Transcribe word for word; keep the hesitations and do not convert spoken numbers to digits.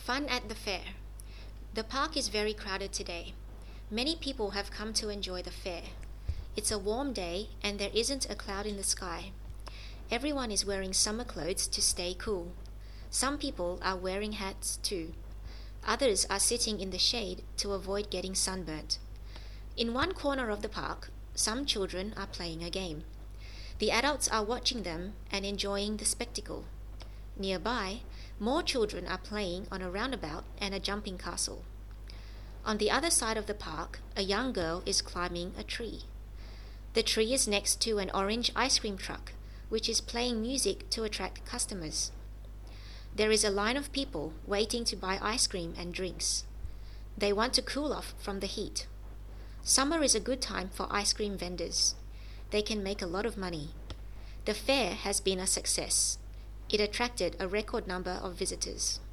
Fun at the fair. The park is very crowded today. Many people have come to enjoy the fair. It's a warm day and there isn't a cloud in the sky. Everyone is wearing summer clothes to stay cool. Some people are wearing hats too. Others are sitting in the shade to avoid getting sunburnt. In one corner of the park, some children are playing a game. The adults are watching them and enjoying the spectacle. Nearby, more children are playing on a roundabout and a jumping castle. On the other side of the park, a young girl is climbing a tree. The tree is next to an orange ice cream truck, which is playing music to attract customers. There is a line of people waiting to buy ice cream and drinks. They want to cool off from the heat. Summer is a good time for ice cream vendors. They can make a lot of money. The fair has been a success. It attracted a record number of visitors.